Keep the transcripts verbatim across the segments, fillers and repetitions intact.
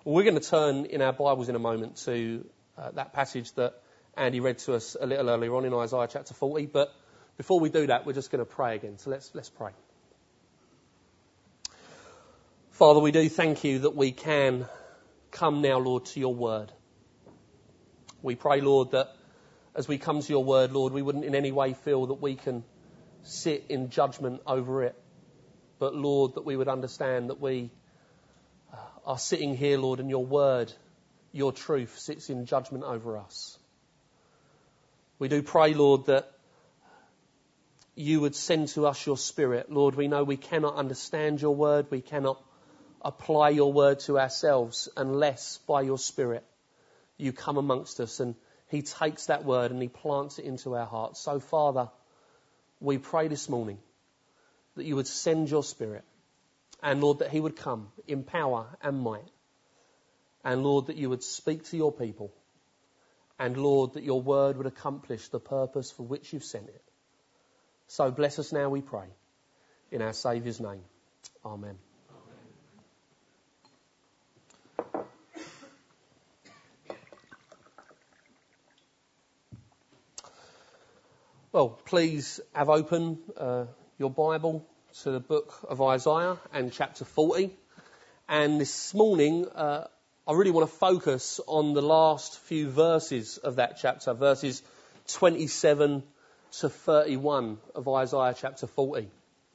Well, we're going to turn in our Bibles in a moment to uh, that passage that Andy read to us a little earlier on in Isaiah chapter forty. But before we do that, we're just going to pray again. So let's let's pray. Father, we do thank you that we can come now, Lord, to your word. We pray, Lord, that as we come to your word, Lord, we wouldn't in any way feel that we can sit in judgment over it. But, Lord, that we would understand that we uh, are sitting here, Lord, and your word, your truth, sits in judgment over us. We do pray, Lord, that you would send to us your Spirit. Lord, we know we cannot understand your word. We cannot apply your word to ourselves unless by your Spirit you come amongst us and he takes that word and he plants it into our hearts. So, Father, we pray this morning that you would send your Spirit and, Lord, that he would come in power and might. And, Lord, that you would speak to your people. And, Lord, that your word would accomplish the purpose for which you've sent it. So bless us now, we pray, in our Saviour's name. Amen. Well, please have open uh, your Bible to the book of Isaiah and chapter forty. And this morning, uh, I really want to focus on the last few verses of that chapter, verses twenty-seven to thirty-one of Isaiah chapter forty.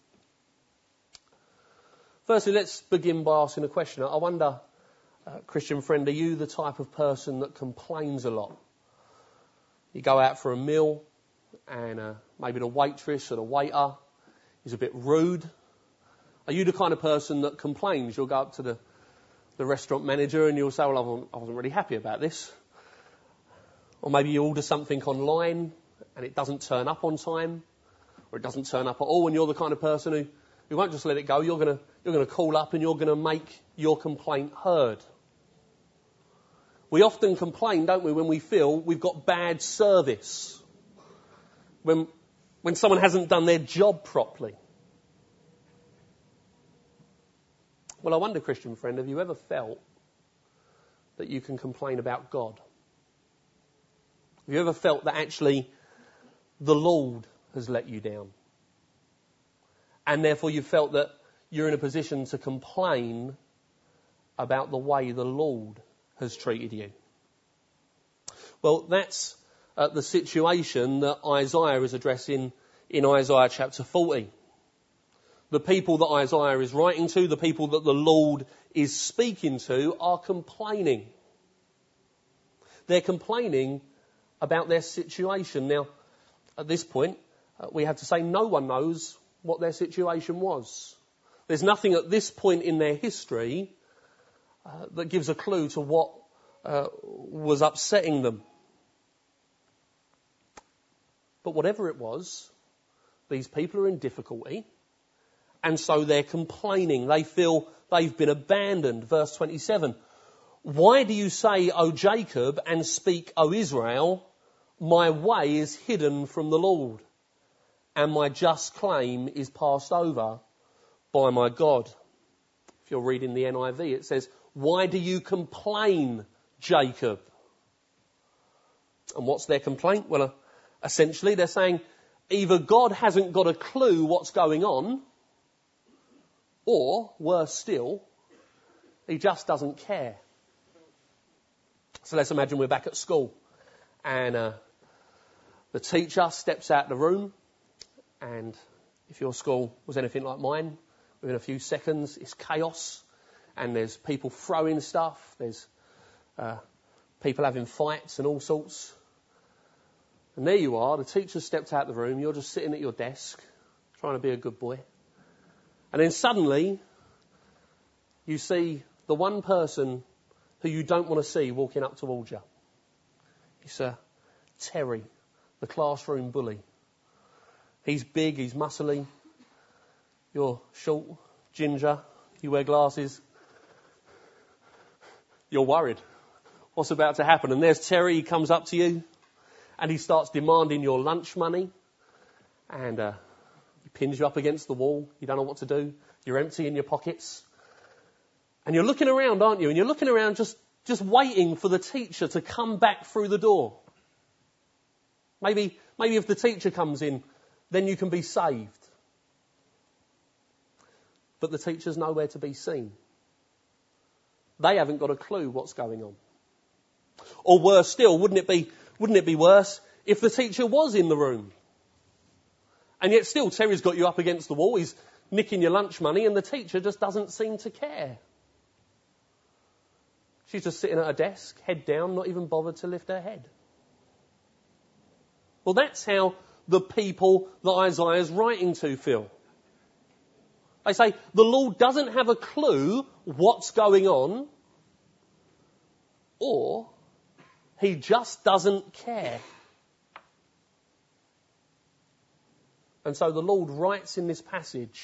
Firstly, let's begin by asking a question. I wonder, uh, Christian friend, are you the type of person that complains a lot? You go out for a meal, and uh, maybe the waitress or the waiter is a bit rude. Are you the kind of person that complains? You'll go up to the, the restaurant manager and you'll say, well, I wasn't, I wasn't really happy about this. Or maybe you order something online and it doesn't turn up on time, or it doesn't turn up at all, and you're the kind of person who, who won't just let it go. You're going to you're going to call up and you're going to make your complaint heard. We often complain, don't we, when we feel we've got bad service. When, when someone hasn't done their job properly. Well, I wonder, Christian friend, have you ever felt that you can complain about God? Have you ever felt that actually the Lord has let you down? And therefore you felt that you're in a position to complain about the way the Lord has treated you? Well, that's Uh, the situation that Isaiah is addressing in Isaiah chapter forty. The people that Isaiah is writing to, the people that the Lord is speaking to, are complaining. They're complaining about their situation. Now, at this point, uh, we have to say no one knows what their situation was. There's nothing at this point in their history uh, that gives a clue to what uh, was upsetting them. But whatever it was, these people are in difficulty, and so they're complaining. They feel they've been abandoned. Verse twenty-seven, why do you say, O Jacob, and speak, O Israel, my way is hidden from the Lord, and my just claim is passed over by my God? If you're reading the N I V, it says, why do you complain, Jacob? And what's their complaint? Well, uh, essentially, they're saying either God hasn't got a clue what's going on, or, worse still, he just doesn't care. So let's imagine we're back at school, and uh, the teacher steps out the room, and if your school was anything like mine, within a few seconds it's chaos, and there's people throwing stuff, there's uh, people having fights and all sorts. And there you are, the teacher stepped out of the room, you're just sitting at your desk, trying to be a good boy. And then suddenly, you see the one person who you don't want to see walking up towards you. It's uh, Terry, the classroom bully. He's big, he's muscly. You're short, ginger, you wear glasses. You're worried. What's about to happen? And there's Terry, he comes up to you. And he starts demanding your lunch money. And uh, he pins you up against the wall. You don't know what to do. You're empty in your pockets. And you're looking around, aren't you? And you're looking around just, just waiting for the teacher to come back through the door. Maybe, maybe if the teacher comes in, then you can be saved. But the teacher's nowhere to be seen. They haven't got a clue what's going on. Or worse still, wouldn't it be, wouldn't it be worse if the teacher was in the room? And yet still Terry's got you up against the wall, he's nicking your lunch money, and the teacher just doesn't seem to care. She's just sitting at her desk, head down, not even bothered to lift her head. Well, that's how the people that Isaiah's writing to feel. They say, the Lord doesn't have a clue what's going on, or he just doesn't care. And so the Lord writes in this passage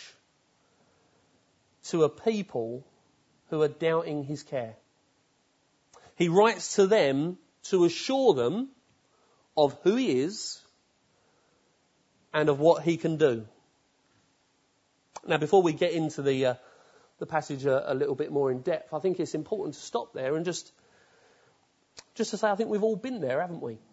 to a people who are doubting his care. He writes to them to assure them of who he is and of what he can do. Now, before we get into the uh, the passage a, a little bit more in depth, I think it's important to stop there and just just to say, I think we've all been there, haven't we?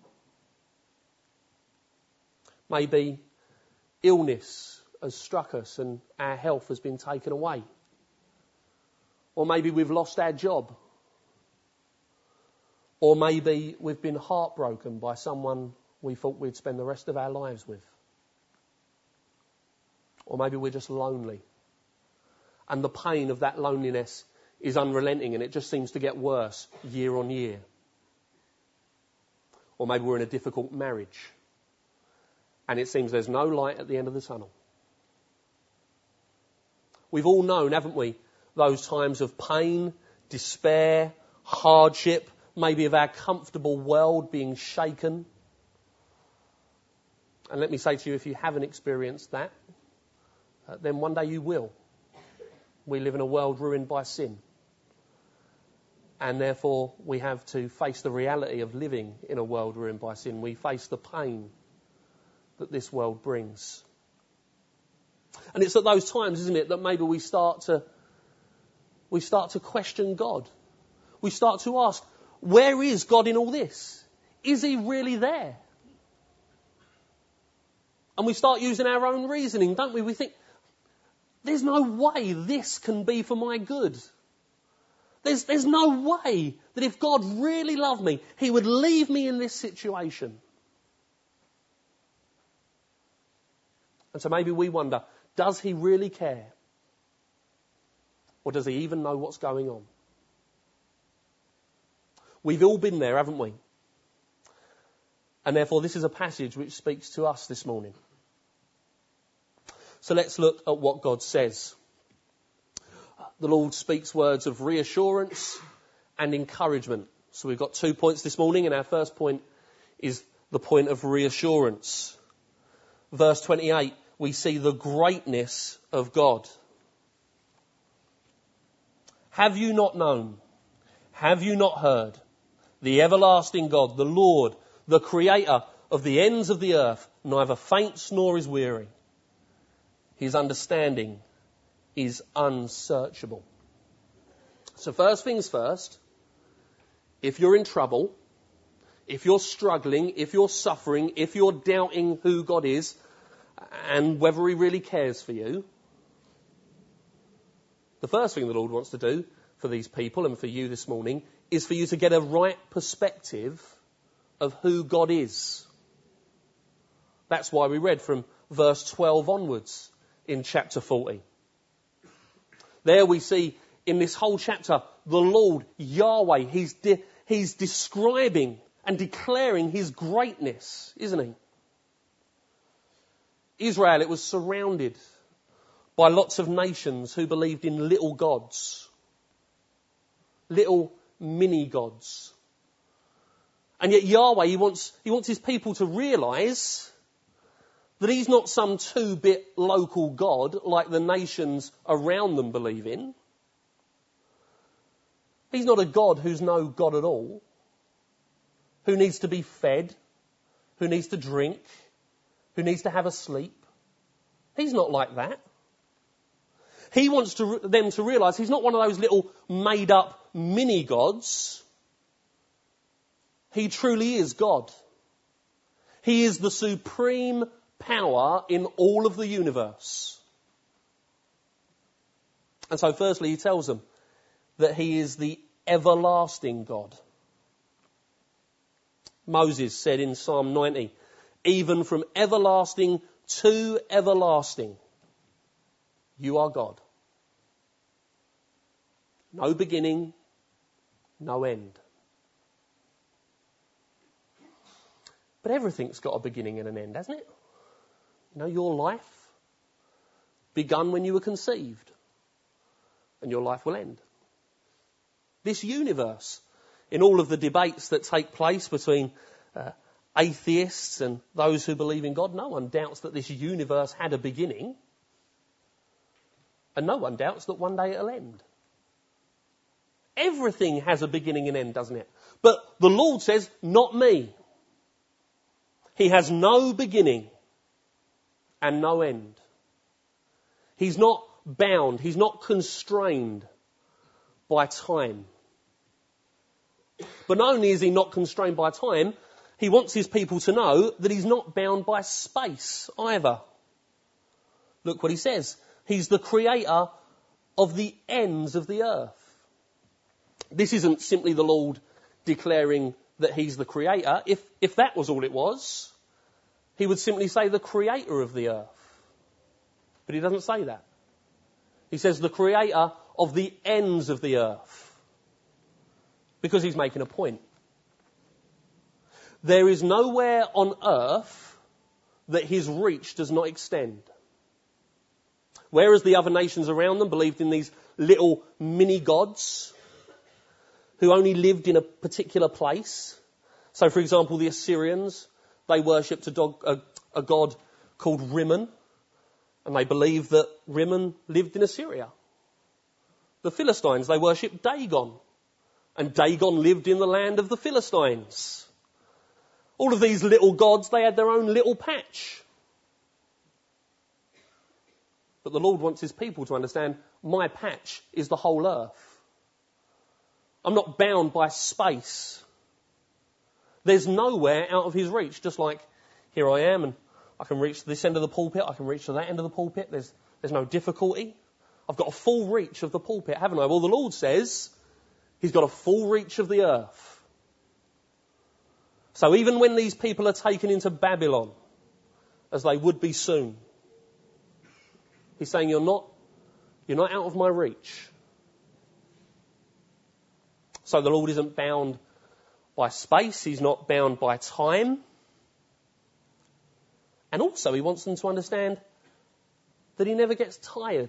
Maybe illness has struck us and our health has been taken away. Or maybe we've lost our job. Or maybe we've been heartbroken by someone we thought we'd spend the rest of our lives with. Or maybe we're just lonely. And the pain of that loneliness is unrelenting and it just seems to get worse year on year. Or maybe we're in a difficult marriage and it seems there's no light at the end of the tunnel. We've all known, haven't we, those times of pain, despair, hardship, maybe of our comfortable world being shaken. And let me say to you, if you haven't experienced that, uh, then one day you will. We live in a world ruined by sin. And therefore we have to face the reality of living in a world ruined by sin. We face the pain that this world brings. And it's at those times, isn't it, that maybe we start to we start to question God. We start to ask, where is God in all this? Is he really there? And we start using our own reasoning, don't we? We think, there's no way this can be for my good. There's, there's no way that if God really loved me, he would leave me in this situation. And so maybe we wonder, does he really care? Or does he even know what's going on? We've all been there, haven't we? And therefore this is a passage which speaks to us this morning. So let's look at what God says. The Lord speaks words of reassurance and encouragement. So we've got two points this morning, and our first point is the point of reassurance. Verse twenty-eight, we see the greatness of God. Have you not known? Have you not heard? The everlasting God, the Lord, the creator of the ends of the earth, neither faints nor is weary. His understanding is unsearchable. So first things first, if you're in trouble, if you're struggling, if you're suffering, if you're doubting who God is and whether he really cares for you, the first thing the Lord wants to do for these people and for you this morning is for you to get a right perspective of who God is. That's why we read from verse twelve onwards in chapter forty. There we see in this whole chapter the Lord, Yahweh, he's, de- he's describing and declaring his greatness, isn't he? Israel, it was surrounded by lots of nations who believed in little gods, little mini gods. And yet Yahweh, he wants, he wants his people to realise that he's not some two-bit local God like the nations around them believe in. He's not a God who's no God at all, who needs to be fed, who needs to drink, who needs to have a sleep. He's not like that. He wants to, them to realise he's not one of those little made-up mini-gods. He truly is God. He is the supreme power in all of the universe. And so firstly, he tells them that he is the everlasting God. Moses said in Psalm ninety, even from everlasting to everlasting, you are God. No beginning, no end. But everything's got a beginning and an end, hasn't it? You know, your life begun when you were conceived, and your life will end. This universe, in all of the debates that take place between uh, atheists and those who believe in God, no one doubts that this universe had a beginning, and no one doubts that one day it'll end. Everything has a beginning and end, doesn't it? But the Lord says, not me. He has no beginning and no end. He's not bound, he's not constrained by time. But not only is he not constrained by time, he wants his people to know that he's not bound by space either. Look what he says. He's the creator of the ends of the earth. This isn't simply the Lord declaring that he's the creator. If, if that was all it was, he would simply say the creator of the earth. But he doesn't say that. He says the creator of the ends of the earth. Because he's making a point. There is nowhere on earth that his reach does not extend. Whereas the other nations around them believed in these little mini-gods who only lived in a particular place. So, for example, the Assyrians, they worshipped a, dog, a, a god called Rimmon, and they believed that Rimmon lived in Assyria. The Philistines, they worshipped Dagon, and Dagon lived in the land of the Philistines. All of these little gods, they had their own little patch. But the Lord wants his people to understand, my patch is the whole earth. I'm not bound by space. There's nowhere out of his reach, just like here I am and I can reach to this end of the pulpit, I can reach to that end of the pulpit, there's, there's no difficulty. I've got a full reach of the pulpit, haven't I? Well, the Lord says he's got a full reach of the earth. So even when these people are taken into Babylon, as they would be soon, he's saying you're not, you're not out of my reach. So the Lord isn't bound by space, he's not bound by time. And also he wants them to understand that he never gets tired.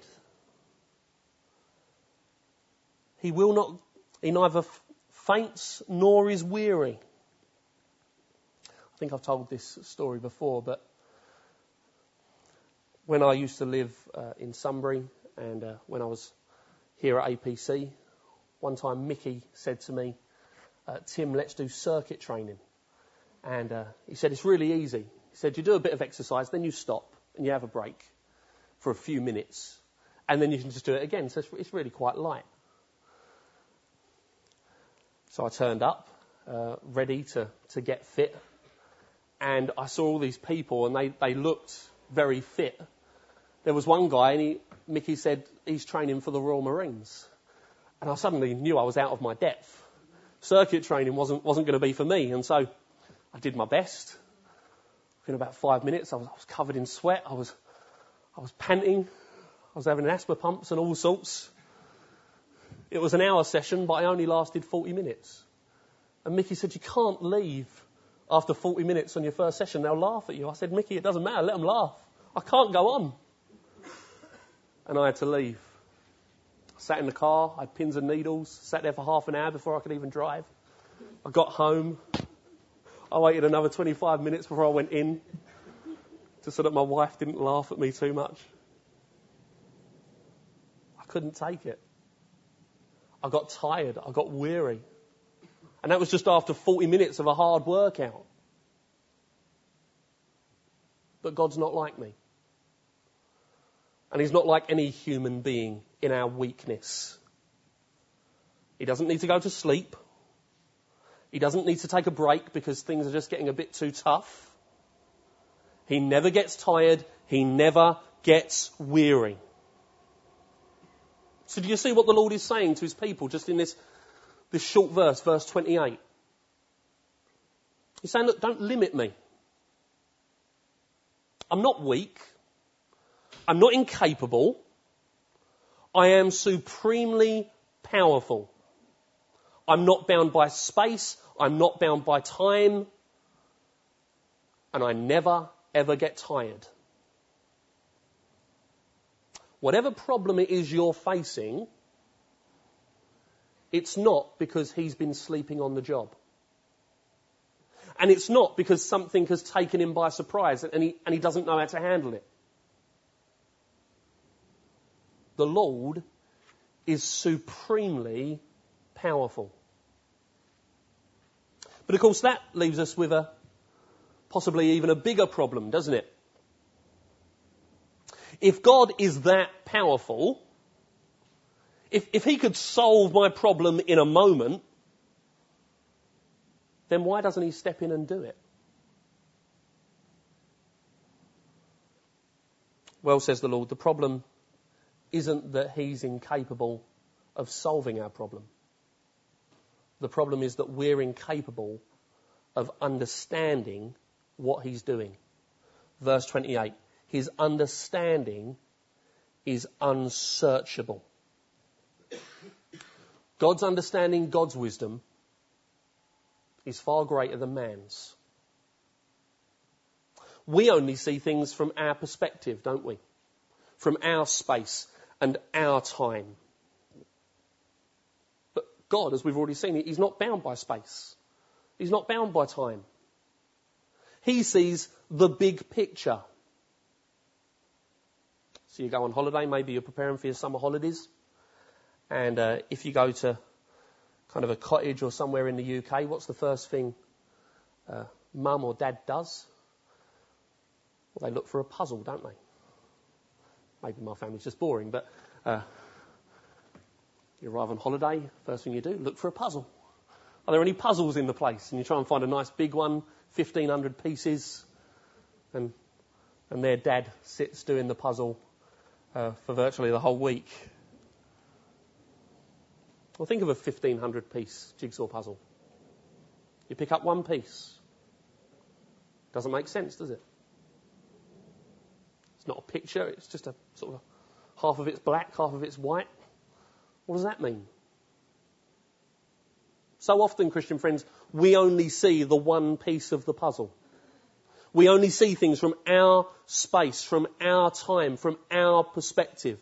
He will not, he neither faints nor is weary. I think I've told this story before, but when I used to live uh, in Sunbury and uh, when I was here at A P C, one time Mickey said to me, uh, Tim, let's do circuit training. And uh, he said, it's really easy. He said, you do a bit of exercise, then you stop and you have a break for a few minutes. And then you can just do it again. So it's, it's really quite light. So I turned up, uh, ready to, to get fit. And I saw all these people and they, they looked very fit. There was one guy and he, Mickey said he's training for the Royal Marines. And I suddenly knew I was out of my depth. Circuit training wasn't wasn't going to be for me. And so I did my best. In about five minutes, I was, I was covered in sweat. I was I was panting. I was having asthma pumps and all sorts. It was an hour session, but I only lasted forty minutes. And Mickey said, you can't leave after forty minutes on your first session. They'll laugh at you. I said, Mickey, it doesn't matter. Let them laugh. I can't go on. And I had to leave. Sat in the car, I had pins and needles, sat there for half an hour before I could even drive. I got home. I waited another twenty-five minutes before I went in, just so that my wife didn't laugh at me too much. I couldn't take it. I got tired. I got weary. And that was just after forty minutes of a hard workout. But God's not like me. And he's not like any human being in our weakness. He doesn't need to go to sleep. He doesn't need to take a break because things are just getting a bit too tough. He never gets tired. He never gets weary. So do you see what the Lord is saying to his people just in this, this short verse, verse twenty-eight? He's saying, look, don't limit me. I'm not weak. I'm not incapable. I am supremely powerful. I'm not bound by space. I'm not bound by time. And I never, ever get tired. Whatever problem it is you're facing, it's not because he's been sleeping on the job. And it's not because something has taken him by surprise and he, and he doesn't know how to handle it. The Lord is supremely powerful. But of course that leaves us with a possibly even a bigger problem, doesn't it? If God is that powerful, if, if he could solve my problem in a moment, then why doesn't he step in and do it? Well, says the Lord, the problem isn't that he's incapable of solving our problem. The problem is that we're incapable of understanding what he's doing. Verse twenty-eight, his understanding is unsearchable. God's understanding, God's wisdom, is far greater than man's. We only see things from our perspective, don't we? From our space and our time. But God, as we've already seen, he's not bound by space. He's not bound by time. He sees the big picture. So you go on holiday, maybe you're preparing for your summer holidays. And uh, if you go to kind of a cottage or somewhere in the U K, what's the first thing uh, mum or dad does? Well, they look for a puzzle, don't they? Maybe my family's just boring, but uh, you arrive on holiday, first thing you do, look for a puzzle. Are there any puzzles in the place? And you try and find a nice big one, fifteen hundred pieces, and and their dad sits doing the puzzle uh, for virtually the whole week. Well, think of a fifteen hundred piece jigsaw puzzle. You pick up one piece. Doesn't make sense, does it? It's not a picture, it's just a sort of a, half of it's black, half of it's white. What does that mean? So often, Christian friends, we only see the one piece of the puzzle. We only see things from our space, from our time, from our perspective.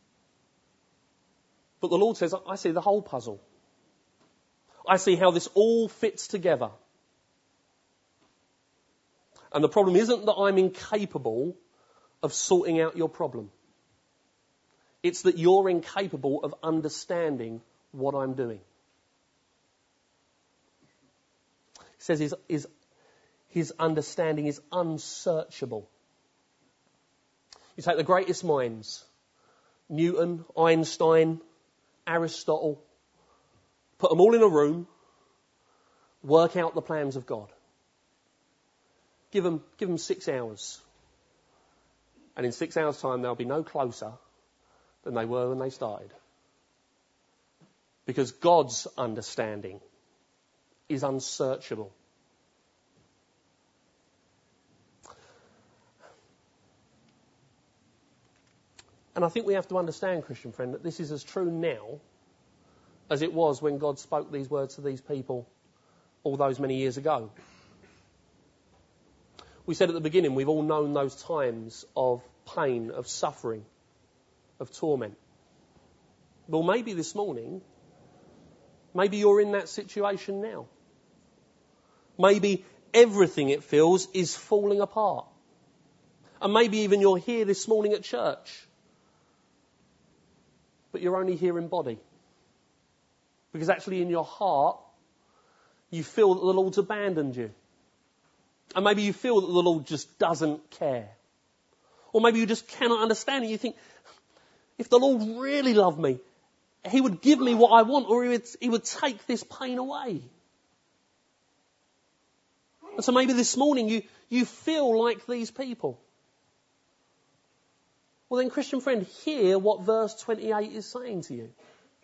But the Lord says, I see the whole puzzle. I see how this all fits together. And the problem isn't that I'm incapable of sorting out your problem. It's that you're incapable of understanding what I'm doing. He says his, his, his understanding is unsearchable. You take the greatest minds, Newton, Einstein, Aristotle, put them all in a room, work out the plans of God. Give them, give them six hours. And in six hours' time, they'll be no closer than they were when they started. Because God's understanding is unsearchable. And I think we have to understand, Christian friend, that this is as true now as it was when God spoke these words to these people all those many years ago. We said at the beginning, we've all known those times of pain, of suffering, of torment. Well, maybe this morning, maybe you're in that situation now. Maybe everything, it feels, is falling apart. And maybe even you're here this morning at church, but you're only here in body. Because actually in your heart, you feel that the Lord's abandoned you. And maybe you feel that the Lord just doesn't care. Or maybe you just cannot understand it. You think, if the Lord really loved me, he would give me what I want, or he would, he would take this pain away. And so maybe this morning you, you feel like these people. Well then, Christian friend, hear what verse twenty-eight is saying to you.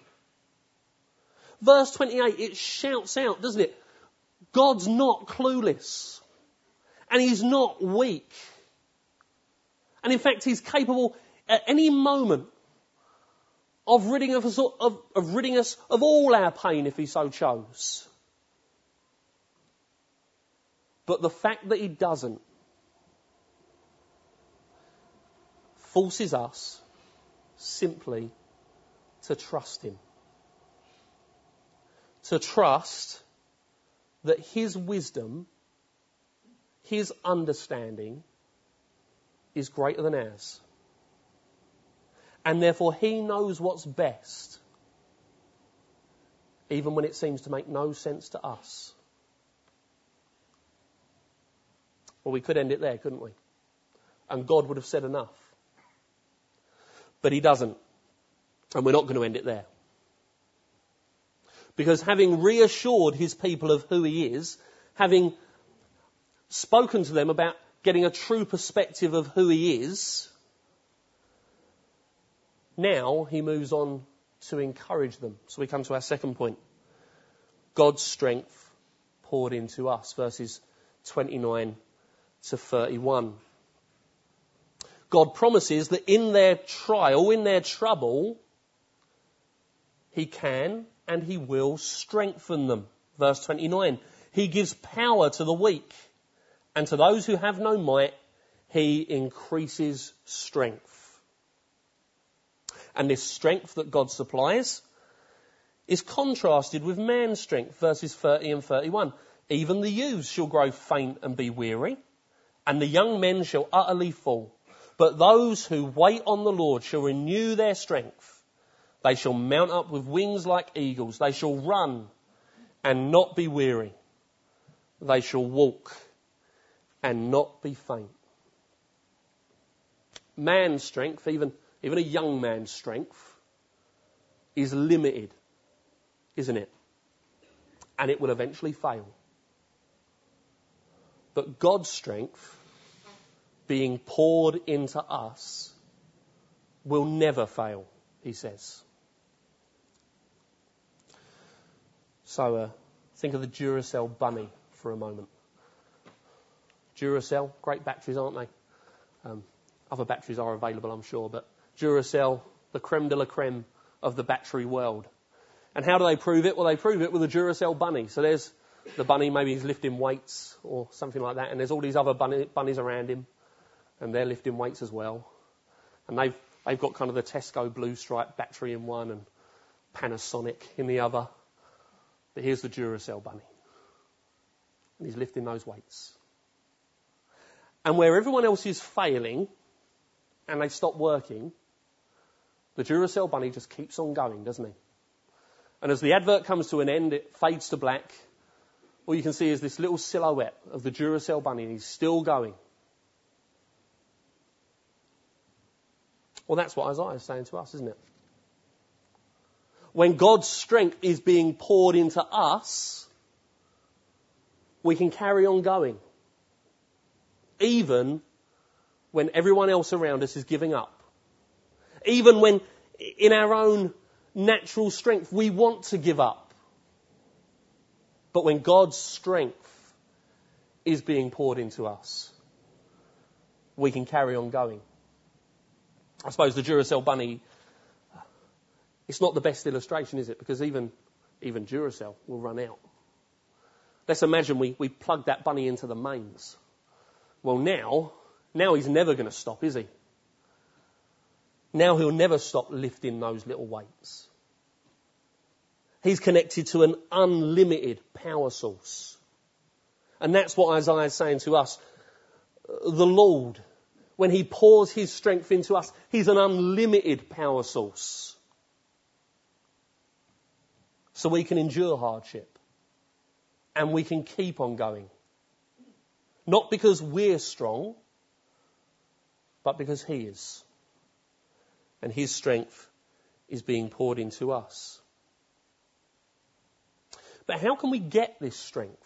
Verse twenty-eight, it shouts out, doesn't it? God's not clueless. And he's not weak. And in fact, he's capable at any moment of ridding us of, of ridding us of all our pain if he so chose. But the fact that he doesn't forces us simply to trust him. To trust that his wisdom, his understanding is greater than ours. And therefore he knows what's best, even when it seems to make no sense to us. Well, we could end it there, couldn't we? And God would have said enough. But he doesn't. And we're not going to end it there. Because having reassured his people of who he is, having spoken to them about getting a true perspective of who he is, now he moves on to encourage them. So we come to our second point. God's strength poured into us, verses twenty-nine to thirty-one. God promises that in their trial, in their trouble, he can and he will strengthen them. Verse twenty-nine, he gives power to the weak, and to those who have no might, he increases strength. And this strength that God supplies is contrasted with man's strength, verses thirty and thirty-one. Even the youths shall grow faint and be weary, and the young men shall utterly fall. But those who wait on the Lord shall renew their strength. They shall mount up with wings like eagles. They shall run and not be weary. They shall walk and not be faint. Man's strength, even, even a young man's strength, is limited, isn't it? And it will eventually fail. But God's strength, being poured into us, will never fail, he says. So uh, think of the Duracell bunny for a moment. Duracell, great batteries, aren't they? Um, other batteries are available, I'm sure, but Duracell, the creme de la creme of the battery world. And how do they prove it? Well, they prove it with a Duracell bunny. So there's the bunny, maybe he's lifting weights or something like that, and there's all these other bunny, bunnies around him, and they're lifting weights as well. And they've they've got kind of the Tesco Blue Stripe battery in one and Panasonic in the other. But here's the Duracell bunny. And he's lifting those weights. And where everyone else is failing and they stop working, the Duracell bunny just keeps on going, doesn't he? And as the advert comes to an end, it fades to black. All you can see is this little silhouette of the Duracell bunny, and he's still going. Well, that's what Isaiah is saying to us, isn't it? When God's strength is being poured into us, we can carry on going. Even when everyone else around us is giving up. Even when in our own natural strength we want to give up. But when God's strength is being poured into us, we can carry on going. I suppose the Duracell bunny, it's not the best illustration, is it? Because even, even Duracell will run out. Let's imagine we, we plug that bunny into the mains. Well, now, now he's never going to stop, is he? Now he'll never stop lifting those little weights. He's connected to an unlimited power source. And that's what Isaiah is saying to us. The Lord, when he pours his strength into us, he's an unlimited power source. So we can endure hardship. And we can keep on going. Not because we're strong, but because he is. And his strength is being poured into us. But how can we get this strength?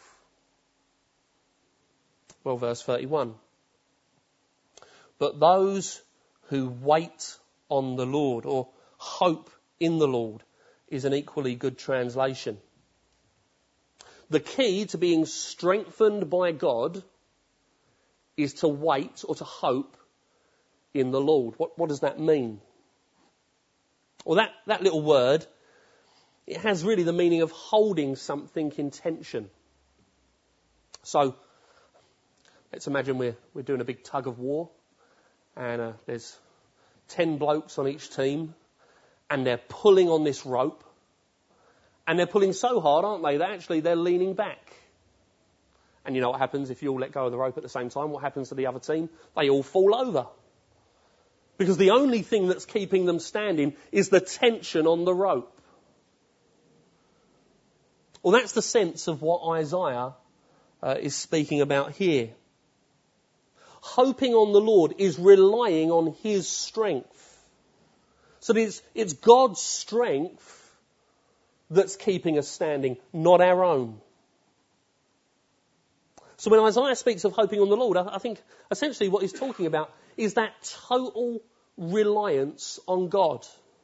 Well, verse thirty-one. But those who wait on the Lord, or hope in the Lord, is an equally good translation. The key to being strengthened by God is to wait or to hope in the Lord. What, what does that mean? Well, that, that little word, it has really the meaning of holding something in tension. So, let's imagine we're, we're doing a big tug of war, and uh, there's ten blokes on each team, and they're pulling on this rope, and they're pulling so hard, aren't they, that actually they're leaning back. And you know what happens if you all let go of the rope at the same time? What happens to the other team? They all fall over. Because the only thing that's keeping them standing is the tension on the rope. Well, that's the sense of what Isaiah uh, is speaking about here. Hoping on the Lord is relying on his strength. So it's, it's God's strength that's keeping us standing, not our own. So when Isaiah speaks of hoping on the Lord, I, I think essentially what he's talking about is that total reliance on God.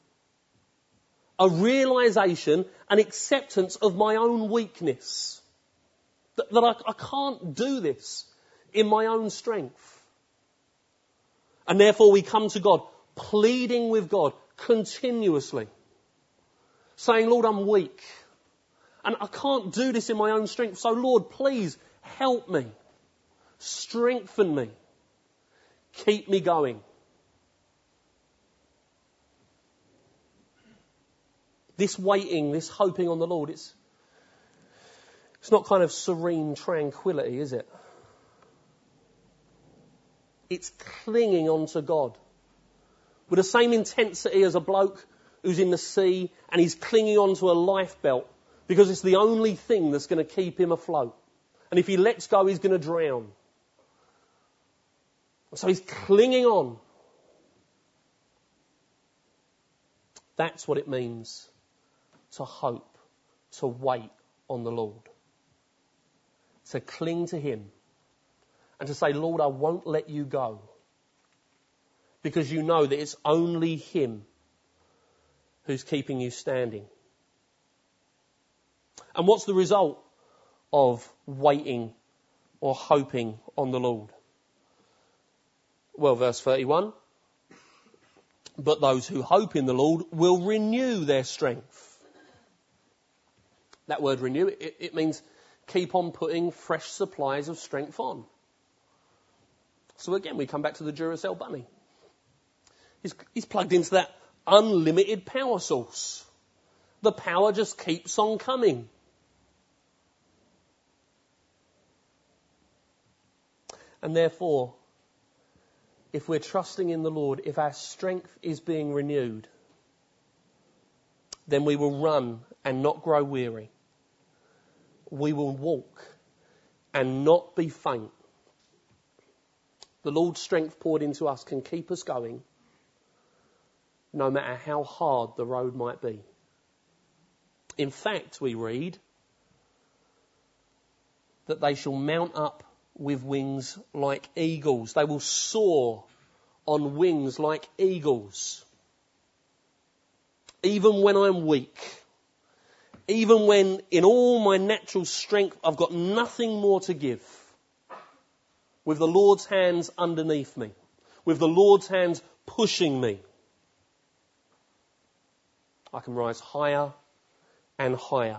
A realization, an acceptance of my own weakness. That, that I, I can't do this in my own strength. And therefore we come to God, pleading with God continuously. Saying, Lord, I'm weak. And I can't do this in my own strength. So Lord, please help me. Strengthen me. Keep me going. This waiting, this hoping on the Lord, it's, it's not kind of serene tranquility, is it? It's clinging on to God. With the same intensity as a bloke who's in the sea and he's clinging onto a lifebelt because it's the only thing that's going to keep him afloat. And if he lets go, he's going to drown. So he's clinging on. That's what it means to hope, to wait on the Lord. To cling to him and to say, Lord, I won't let you go. Because you know that it's only him who's keeping you standing. And what's the result of waiting or hoping on the Lord? Well, verse thirty-one. But those who hope in the Lord will renew their strength. That word renew, it, it means keep on putting fresh supplies of strength on. So again, we come back to the Duracell bunny. He's, he's plugged into that unlimited power source. The power just keeps on coming. And therefore, if we're trusting in the Lord, if our strength is being renewed, then we will run and not grow weary. We will walk and not be faint. The Lord's strength poured into us can keep us going, no matter how hard the road might be. In fact, we read that they shall mount up with wings like eagles. They will soar on wings like eagles. Even when I'm weak, even when in all my natural strength I've got nothing more to give, with the Lord's hands underneath me, with the Lord's hands pushing me, I can rise higher and higher.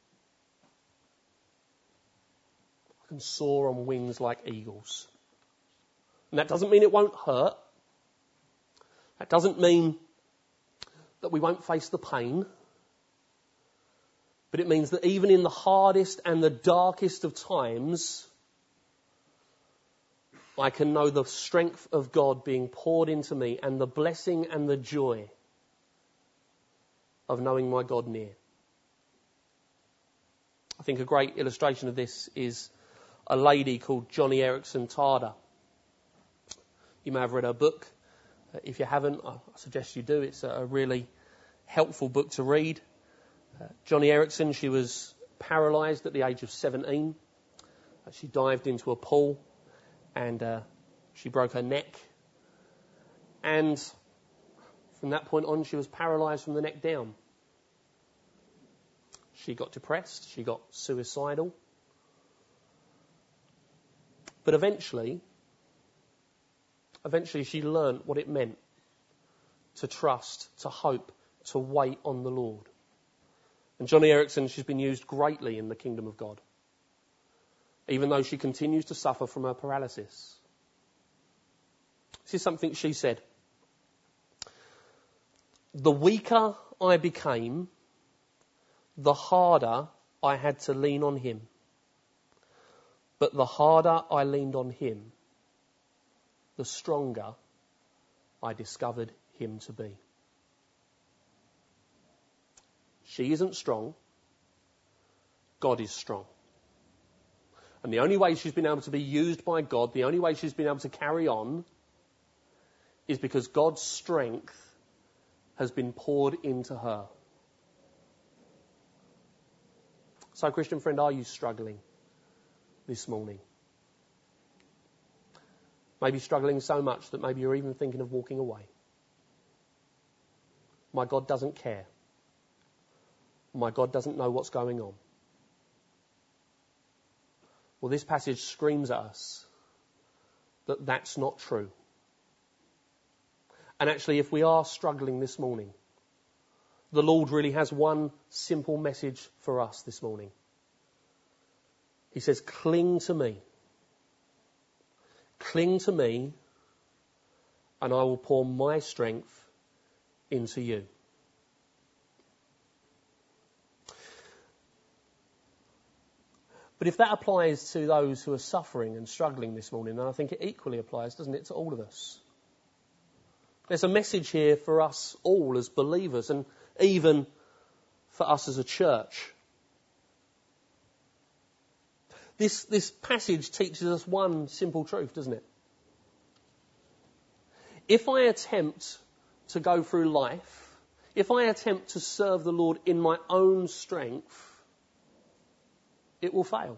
I can soar on wings like eagles. And that doesn't mean it won't hurt. That doesn't mean that we won't face the pain. But it means that even in the hardest and the darkest of times, I can know the strength of God being poured into me and the blessing and the joy of knowing my God near. I think a great illustration of this is a lady called Johnny Erickson Tada. You may have read her book. Uh, if you haven't, I suggest you do. It's a really helpful book to read. Uh, Joni Eareckson, she was paralysed at the age of seventeen. Uh, she dived into a pool and uh, she broke her neck. And from that point on, she was paralysed from the neck down. She got depressed. She got suicidal. But eventually, eventually she learnt what it meant to trust, to hope, to wait on the Lord. And Joni Eareckson, she's been used greatly in the kingdom of God, even though she continues to suffer from her paralysis. This is something she said. The weaker I became, the harder I had to lean on him. But the harder I leaned on him, the stronger I discovered him to be. She isn't strong. God is strong. And the only way she's been able to be used by God, the only way she's been able to carry on, is because God's strength has been poured into her. So, Christian friend, are you struggling this morning? Maybe struggling so much that maybe you're even thinking of walking away. My God doesn't care. My God doesn't know what's going on. Well, this passage screams at us that that's not true. And actually, if we are struggling this morning, the Lord really has one simple message for us this morning. He says, cling to me. Cling to me, and I will pour my strength into you. But if that applies to those who are suffering and struggling this morning, then I think it equally applies, doesn't it, to all of us? There's a message here for us all as believers, and even for us as a church. This, this passage teaches us one simple truth, doesn't it? If I attempt to go through life, if I attempt to serve the Lord in my own strength, it will fail.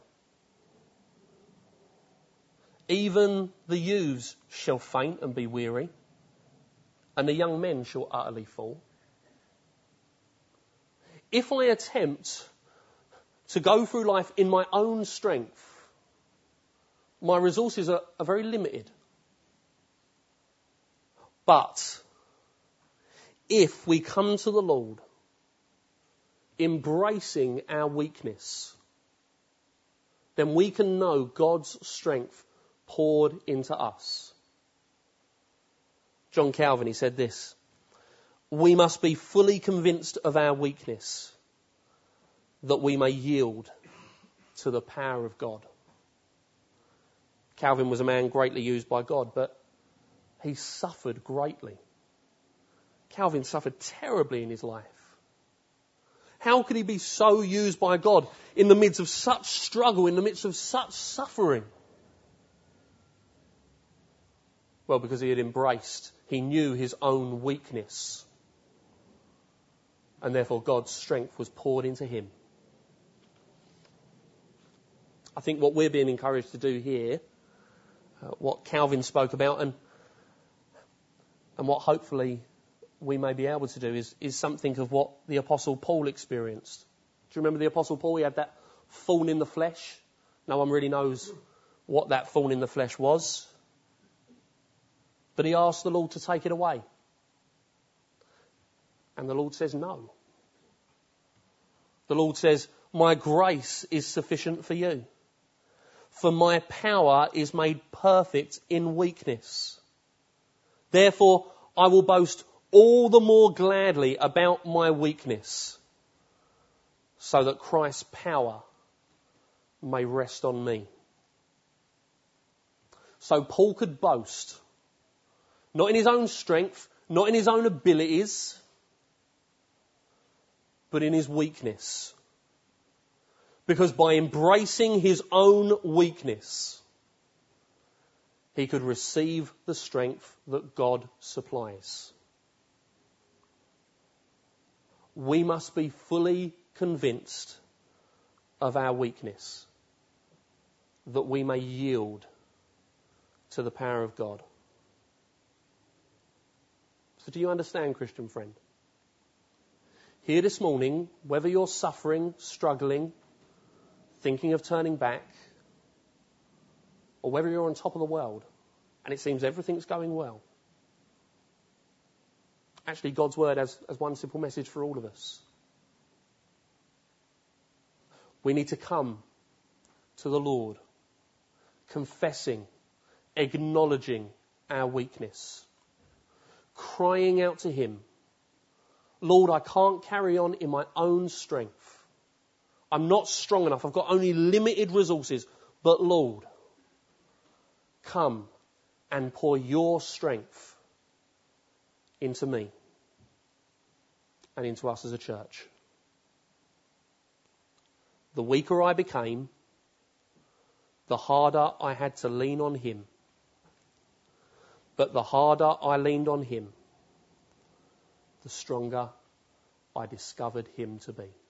Even the youths shall faint and be weary, and the young men shall utterly fall. If I attempt to go through life in my own strength, my resources are, are very limited. But if we come to the Lord, embracing our weakness, then we can know God's strength poured into us. John Calvin, he said this: we must be fully convinced of our weakness, that we may yield to the power of God. Calvin was a man greatly used by God, but he suffered greatly. Calvin suffered terribly in his life. How could he be so used by God in the midst of such struggle, in the midst of such suffering? Well, because he had embraced, he knew his own weakness. And therefore God's strength was poured into him. I think what we're being encouraged to do here, uh, what Calvin spoke about, and and what hopefully we may be able to do is, is something of what the Apostle Paul experienced. Do you remember the Apostle Paul? He had that thorn in the flesh. No one really knows what that thorn in the flesh was. But he asked the Lord to take it away. And the Lord says no. The Lord says, my grace is sufficient for you. For my power is made perfect in weakness. Therefore, I will boast all the more gladly about my weakness, so that Christ's power may rest on me. So Paul could boast, not in his own strength, not in his own abilities, but in his weakness. Because by embracing his own weakness, he could receive the strength that God supplies. We must be fully convinced of our weakness, that we may yield to the power of God. So do you understand, Christian friend? Here this morning, whether you're suffering, struggling, thinking of turning back, or whether you're on top of the world and it seems everything's going well, actually God's word has, has one simple message for all of us. We need to come to the Lord, confessing, acknowledging our weakness, crying out to him, Lord, I can't carry on in my own strength. I'm not strong enough. I've got only limited resources. But Lord, come and pour your strength into me and into us as a church. The weaker I became, the harder I had to lean on him. But the harder I leaned on him, the stronger I discovered him to be.